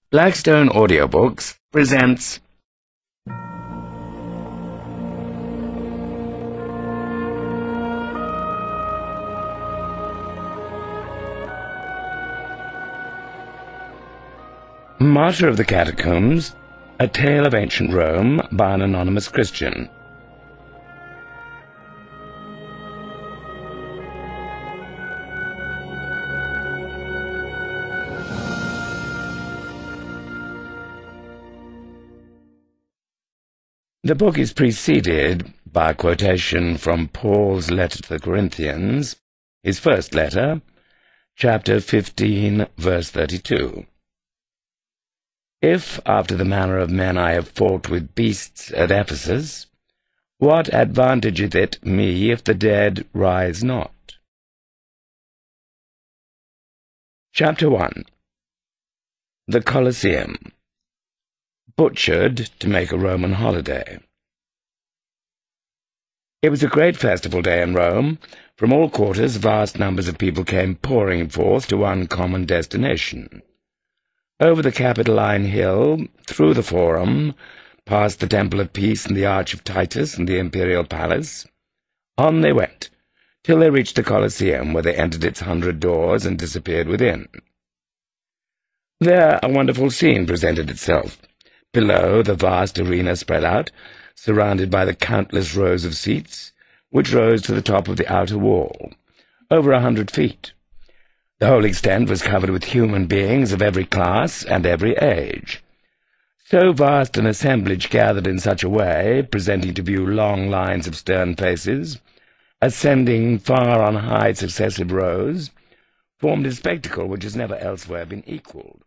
Blackstone Audiobooks presents Martyr of the Catacombs, A Tale of Ancient Rome by an Anonymous Christian. The book is preceded by a quotation from Paul's letter to the Corinthians, his first letter, chapter 15, verse 32. If, after the manner of men, I have fought with beasts at Ephesus, what advantageth it me if the dead rise not? Chapter 1. The Colosseum. Butchered to make a Roman holiday. It was a great festival day in Rome. From all quarters vast numbers of people came pouring forth to one common destination. Over the Capitoline Hill, through the Forum, past the Temple of Peace and the Arch of Titus and the Imperial Palace, on they went, till they reached the Colosseum, where they entered its 100 doors and disappeared within. There a wonderful scene presented itself. Below, the vast arena spread out, surrounded by the countless rows of seats, which rose to the top of the outer wall, over 100 feet. The whole extent was covered with human beings of every class and every age. So vast an assemblage gathered in such a way, presenting to view long lines of stern faces, ascending far on high successive rows, formed a spectacle which has never elsewhere been equalled.